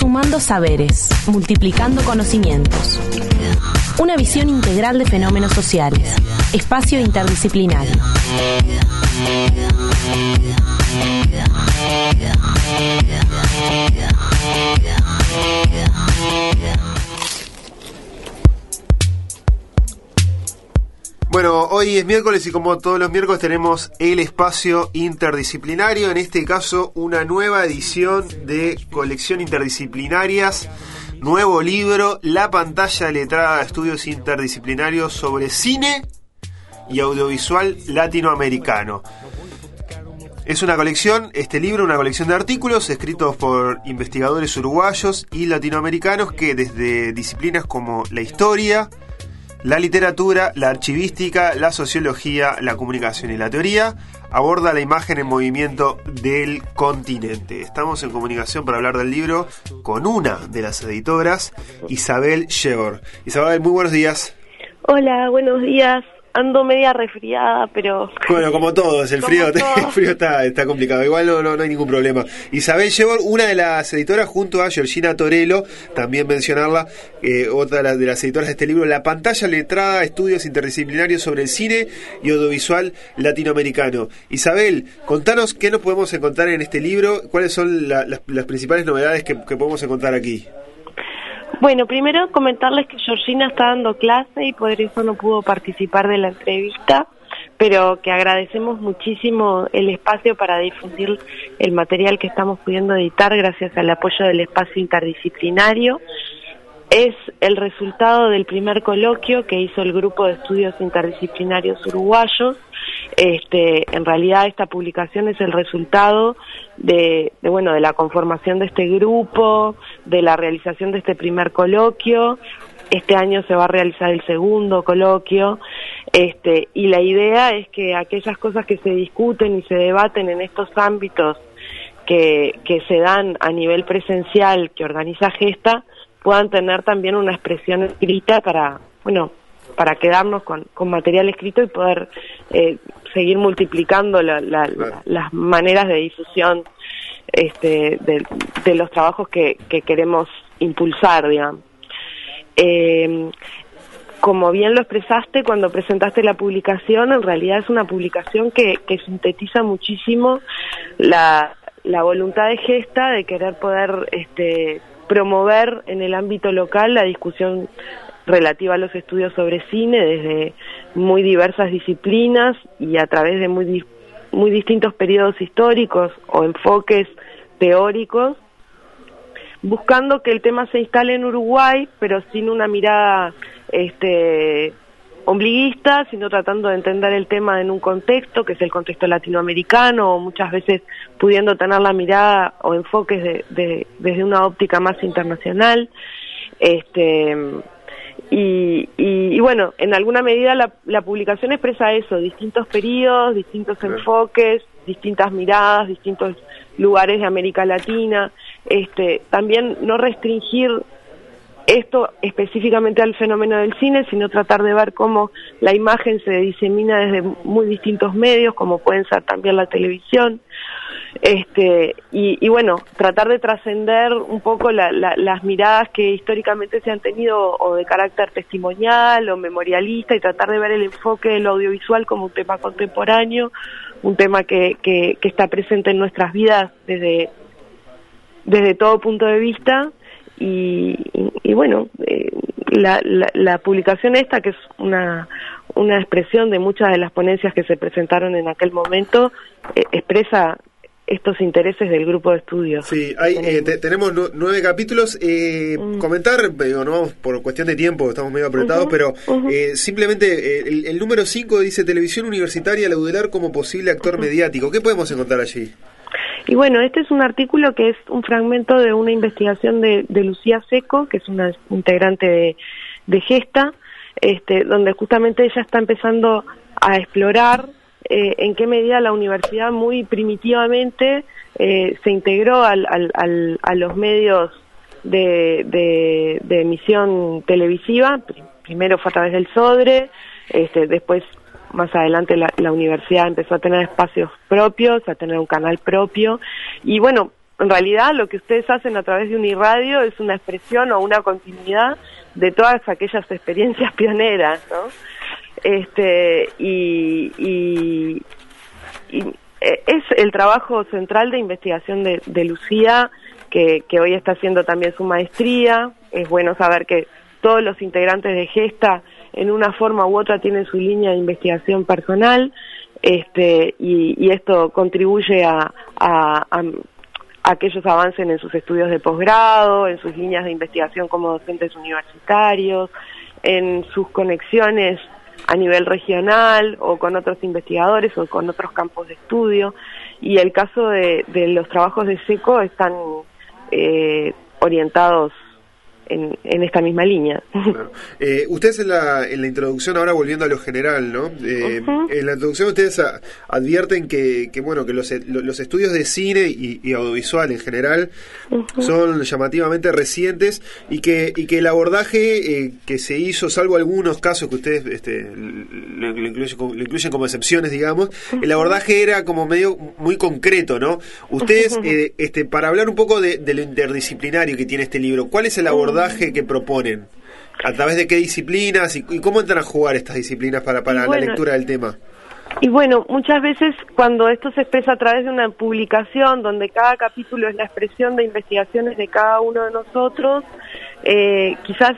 Sumando saberes, multiplicando conocimientos. Una visión integral de fenómenos sociales. Espacio interdisciplinario. Bueno, hoy es miércoles y como todos los miércoles tenemos el espacio interdisciplinario, en este caso una nueva edición de Colección Interdisciplinarias, nuevo libro, La pantalla letrada de estudios interdisciplinarios sobre cine y audiovisual latinoamericano. Es una colección, este libro, una colección de artículos escritos por investigadores uruguayos y latinoamericanos que desde disciplinas como la historia, la literatura, la archivística, la sociología, la comunicación y la teoría aborda la imagen en movimiento del continente. Estamos en comunicación para hablar del libro con una de las editoras, Isabel Yebor. Isabel, muy buenos días. Hola, buenos días. Ando media resfriada, pero... Bueno, como todos, el frío está complicado. Igual no hay ningún problema. Isabel Yebor, una de las editoras, junto a Georgina Torello, también mencionarla, otra de las editoras de este libro, La pantalla letrada, estudios interdisciplinarios sobre el cine y audiovisual latinoamericano. Isabel, contanos qué nos podemos encontrar en este libro, cuáles son las principales novedades que podemos encontrar aquí. Bueno, primero comentarles que Georgina está dando clase y por eso no pudo participar de la entrevista, pero que agradecemos muchísimo el espacio para difundir el material que estamos pudiendo editar gracias al apoyo del espacio interdisciplinario. Es el resultado del primer coloquio que hizo el Grupo de Estudios Interdisciplinarios Uruguayos. En realidad esta publicación es el resultado de la conformación de este grupo, de la realización de este primer coloquio. Este año se va a realizar el segundo coloquio, y la idea es que aquellas cosas que se discuten y se debaten en estos ámbitos que se dan a nivel presencial que organiza Gesta, puedan tener también una expresión escrita para quedarnos con material escrito y poder seguir multiplicando las maneras de difusión de los trabajos que queremos impulsar, digamos. Como bien lo expresaste cuando presentaste la publicación, en realidad es una publicación que sintetiza muchísimo la voluntad de Gesta de querer poder promover en el ámbito local la discusión relativa a los estudios sobre cine desde muy diversas disciplinas y a través de muy distintos periodos históricos o enfoques teóricos, buscando que el tema se instale en Uruguay, pero sin una mirada ombliguista, sino tratando de entender el tema en un contexto, que es el contexto latinoamericano, o muchas veces pudiendo tener la mirada o enfoques desde una óptica más internacional. Y bueno, en alguna medida la publicación expresa eso, distintos periodos, distintos enfoques, distintas miradas, distintos lugares de América Latina. También no restringir esto específicamente al fenómeno del cine, sino tratar de ver cómo la imagen se disemina desde muy distintos medios, como pueden ser también la televisión. Y bueno, tratar de trascender un poco las miradas que históricamente se han tenido o de carácter testimonial o memorialista, y tratar de ver el enfoque de lo audiovisual como un tema contemporáneo, un tema que está presente en nuestras vidas desde todo punto de vista. Y bueno, la publicación esta, que es una expresión de muchas de las ponencias que se presentaron en aquel momento, expresa estos intereses del grupo de estudios. Sí, tenemos 9 capítulos. Comentar, no vamos por cuestión de tiempo, estamos medio apretados, pero simplemente el número 5 dice: Televisión Universitaria Laudelar como posible actor mediático. ¿Qué podemos encontrar allí? Y bueno, este es un artículo que es un fragmento de una investigación de Lucía Seco, que es una integrante de Gesta, donde justamente ella está empezando a explorar en qué medida la universidad muy primitivamente se integró a los medios de emisión televisiva. Primero fue a través del SODRE, después más adelante la universidad empezó a tener espacios propios, a tener un canal propio, y bueno, en realidad lo que ustedes hacen a través de Uniradio es una expresión o una continuidad de todas aquellas experiencias pioneras, ¿no? Y es el trabajo central de investigación de Lucía, que hoy está haciendo también su maestría. Es bueno saber que todos los integrantes de Gesta, en una forma u otra, tienen su línea de investigación personal, y esto contribuye a que ellos avancen en sus estudios de posgrado, en sus líneas de investigación como docentes universitarios, en sus conexiones a nivel regional o con otros investigadores o con otros campos de estudio. Y el caso de los trabajos de SECO están orientados en esta misma línea. Claro. Ustedes en la introducción, ahora volviendo a lo general, ¿no? En la introducción ustedes advierten que los estudios de cine y audiovisual en general son llamativamente recientes y que el abordaje que se hizo, salvo algunos casos que ustedes lo incluyen como excepciones, digamos, el abordaje era como medio muy concreto, ¿no? Ustedes, para hablar un poco de lo interdisciplinario que tiene este libro, ¿cuál es el abordaje que proponen? ¿A través de qué disciplinas? ¿Y cómo entran a jugar estas disciplinas para la lectura del tema? Y bueno, muchas veces cuando esto se expresa a través de una publicación donde cada capítulo es la expresión de investigaciones de cada uno de nosotros, quizás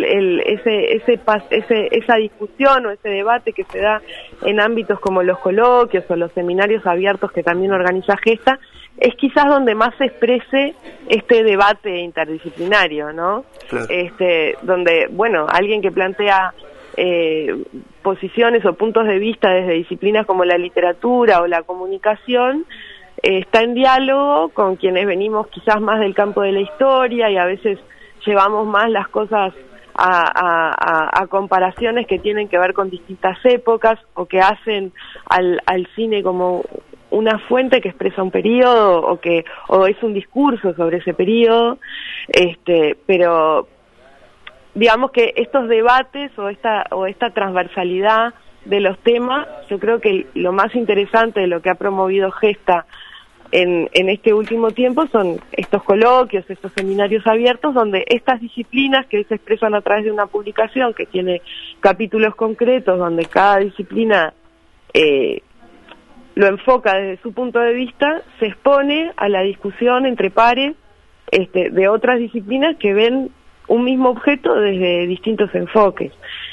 esa discusión o ese debate que se da en ámbitos como los coloquios o los seminarios abiertos que también organiza Gesta, es quizás donde más se exprese este debate interdisciplinario, ¿no? Claro. Donde, alguien que plantea posiciones o puntos de vista desde disciplinas como la literatura o la comunicación, está en diálogo con quienes venimos quizás más del campo de la historia y a veces llevamos más las cosas a comparaciones que tienen que ver con distintas épocas o que hacen al cine como una fuente que expresa un periodo o es un discurso sobre ese periodo, pero digamos que estos debates o esta transversalidad de los temas, yo creo que lo más interesante de lo que ha promovido Gesta en este último tiempo son estos coloquios, estos seminarios abiertos, donde estas disciplinas que se expresan a través de una publicación que tiene capítulos concretos, donde cada disciplina lo enfoca desde su punto de vista, se expone a la discusión entre pares de otras disciplinas que ven un mismo objeto desde distintos enfoques.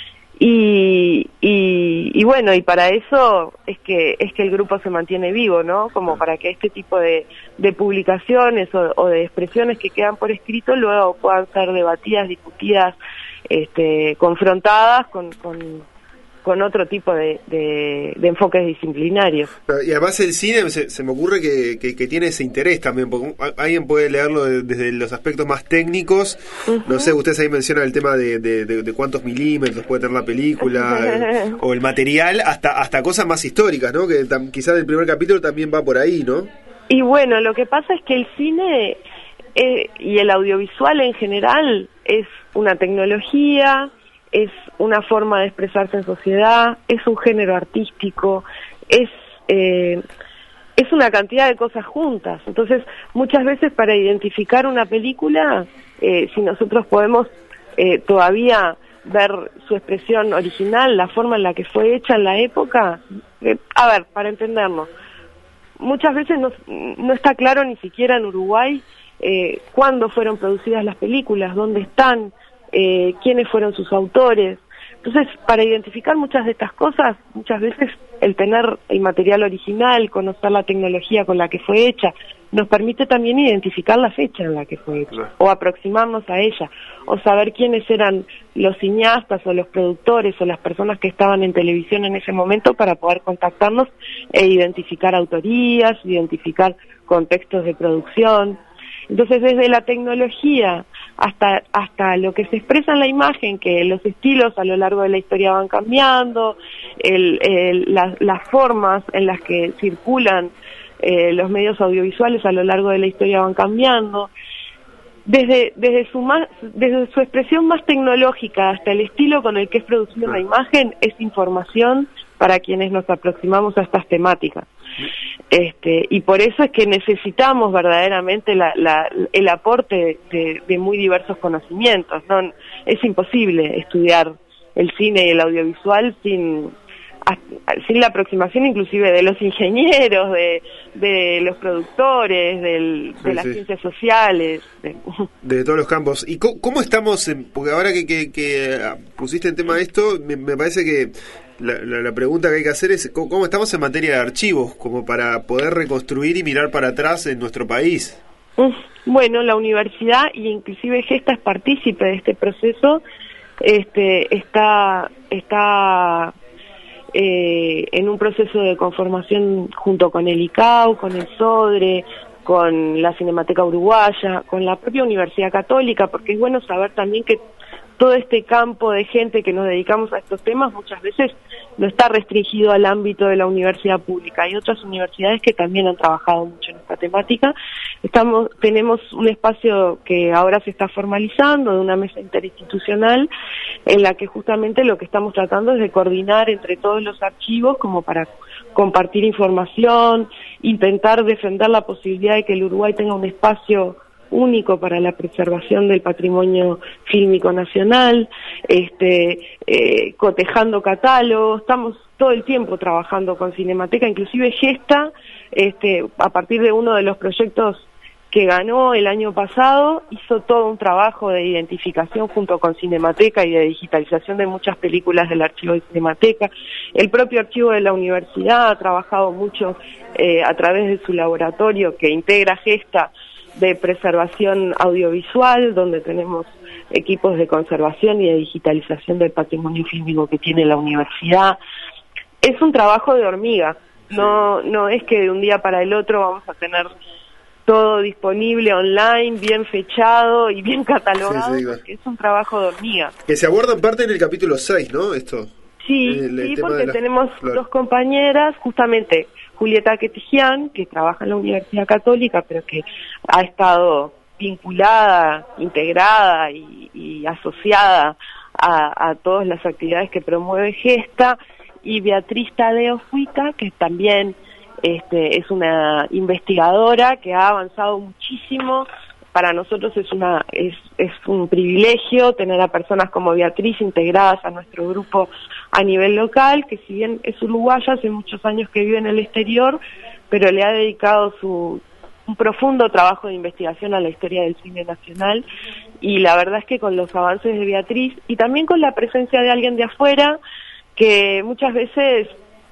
Y para eso es que el grupo se mantiene vivo, ¿no? Como para que este tipo de publicaciones o de expresiones que quedan por escrito luego puedan ser debatidas, discutidas, confrontadas con otro tipo de enfoques disciplinarios. Y además el cine se me ocurre que tiene ese interés también, porque alguien puede leerlo desde los aspectos más técnicos. No sé, ustedes ahí mencionan el tema de cuántos milímetros puede tener la película o el material, hasta cosas más históricas, ¿no? Que quizás el primer capítulo también va por ahí, ¿no? Y bueno, lo que pasa es que el cine y el audiovisual en general es una tecnología, es una forma de expresarse en sociedad, es un género artístico, es una cantidad de cosas juntas. Entonces, muchas veces para identificar una película, si nosotros podemos todavía ver su expresión original, la forma en la que fue hecha en la época, para entendernos, muchas veces no está claro ni siquiera en Uruguay cuándo fueron producidas las películas, dónde están, quiénes fueron sus autores. Entonces, para identificar muchas de estas cosas, muchas veces el tener el material original, conocer la tecnología con la que fue hecha, nos permite también identificar la fecha en la que fue hecha, o aproximarnos a ella, o saber quiénes eran los cineastas o los productores o las personas que estaban en televisión en ese momento para poder contactarnos e identificar autorías, identificar contextos de producción. Entonces, desde la tecnología hasta lo que se expresa en la imagen, que los estilos a lo largo de la historia van cambiando, las formas en las que circulan los medios audiovisuales a lo largo de la historia van cambiando, desde su expresión más tecnológica hasta el estilo con el que es producida una imagen, es información para quienes nos aproximamos a estas temáticas. Y por eso es que necesitamos verdaderamente el aporte de muy diversos conocimientos, ¿no? Es imposible estudiar el cine y el audiovisual sin la aproximación inclusive de los ingenieros, de los productores, de las ciencias sociales. De todos los campos. ¿Y cómo estamos? Porque ahora que pusiste el tema de esto, me parece que la pregunta que hay que hacer es ¿cómo estamos en materia de archivos? Como para poder reconstruir y mirar para atrás en nuestro país. Bueno, la universidad, y inclusive Gesta es partícipe de este proceso, está en un proceso de conformación junto con el ICAO, con el SODRE, con la Cinemateca Uruguaya, con la propia Universidad Católica, porque es bueno saber también que todo este campo de gente que nos dedicamos a estos temas muchas veces no está restringido al ámbito de la universidad pública. Hay otras universidades que también han trabajado mucho en esta temática. Tenemos un espacio que ahora se está formalizando, de una mesa interinstitucional, en la que justamente lo que estamos tratando es de coordinar entre todos los archivos como para compartir información, intentar defender la posibilidad de que el Uruguay tenga un espacio único para la preservación del patrimonio fílmico nacional, cotejando catálogos. Estamos todo el tiempo trabajando con Cinemateca, inclusive Gesta, a partir de uno de los proyectos que ganó el año pasado, hizo todo un trabajo de identificación junto con Cinemateca y de digitalización de muchas películas del archivo de Cinemateca. El propio archivo de la universidad ha trabajado mucho a través de su laboratorio que integra Gesta, de preservación audiovisual, donde tenemos equipos de conservación y de digitalización del patrimonio fílmico que tiene la universidad. Es un trabajo de hormiga, no es que de un día para el otro vamos a tener todo disponible online, bien fechado y bien catalogado, porque es un trabajo de hormiga. Que se aborda en parte en el capítulo 6, ¿no? Esto. Sí, porque tenemos dos compañeras, justamente Julieta Quetijian, que trabaja en la Universidad Católica, pero que ha estado vinculada, integrada y asociada a todas las actividades que promueve Gesta, y Beatriz Tadeo Fuica, que también es una investigadora que ha avanzado muchísimo. Para nosotros es un privilegio tener a personas como Beatriz integradas a nuestro grupo a nivel local, que si bien es uruguaya, hace muchos años que vive en el exterior, pero le ha dedicado un profundo trabajo de investigación a la historia del cine nacional, y la verdad es que con los avances de Beatriz y también con la presencia de alguien de afuera que muchas veces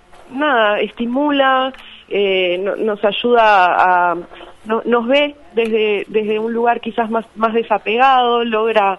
estimula, nos ayuda nos ve desde un lugar quizás más desapegado, logra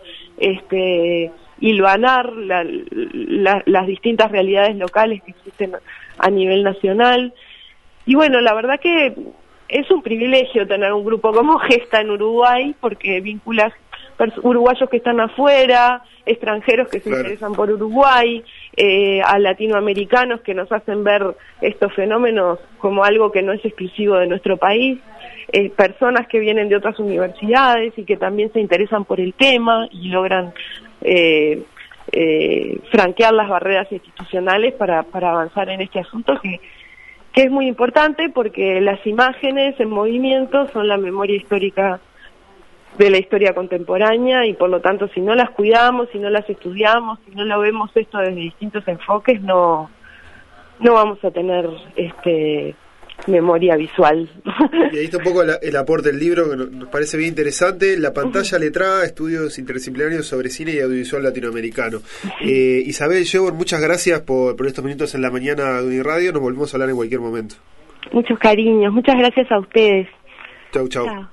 hilvanar las distintas realidades locales que existen a nivel nacional. Y bueno, la verdad que es un privilegio tener un grupo como Gesta en Uruguay, porque vincula uruguayos que están afuera, extranjeros que se interesan por Uruguay, a latinoamericanos que nos hacen ver estos fenómenos como algo que no es exclusivo de nuestro país, personas que vienen de otras universidades y que también se interesan por el tema y logran franquear las barreras institucionales para avanzar en este asunto que es muy importante, porque las imágenes en movimiento son la memoria histórica de la historia contemporánea, y por lo tanto si no las cuidamos, si no las estudiamos, si no lo vemos esto desde distintos enfoques, no vamos a tener memoria visual. Y ahí está un poco el aporte del libro, que nos parece bien interesante. La pantalla letrada, estudios interdisciplinarios sobre cine y audiovisual latinoamericano. Isabel Yebor, muchas gracias por estos minutos en la mañana de Uniradio. Nos volvemos a hablar en cualquier momento. Muchos cariños, muchas gracias a ustedes. Chau.